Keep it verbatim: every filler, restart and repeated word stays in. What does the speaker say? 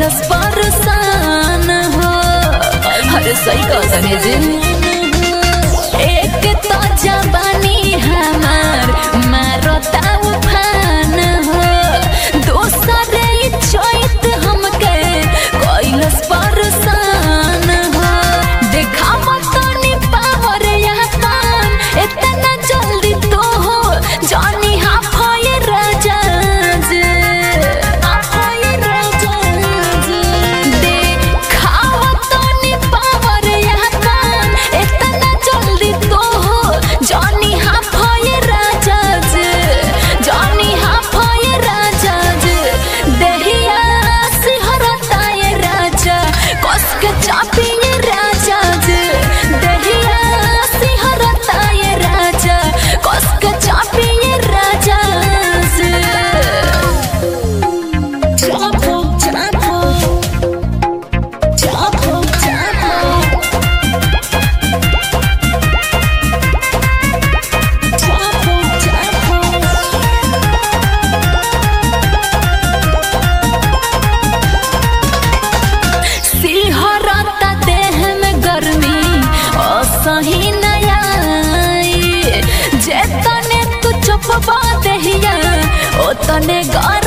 कैलस परेशान हो। अरे सही कहने जी एक तो जवानी हमार मारता उफान हो, दूसरे चैत हमके कैलस परेशान हो। देखावा तनी पावर यहाँ पान इतना जल्दी तो हो जानी हाफाए राजा जी, हाफाए राजा जी। देखावा तनी पावर यहाँ पान इतना जल्दी तो हो जानी हाफाए राजा जी, जानी हाफाए राजा जी। देहिया सिहरता ये राजा कस के चापिए राजा जी, देहिया सिहरता ये राजा कस के चापिए राजा जी। चापो चापो चापो चापो चापो चापो। सिहरता देह में गर्मी असही नया जे तने तू चुपवा देहिया ओ तने गर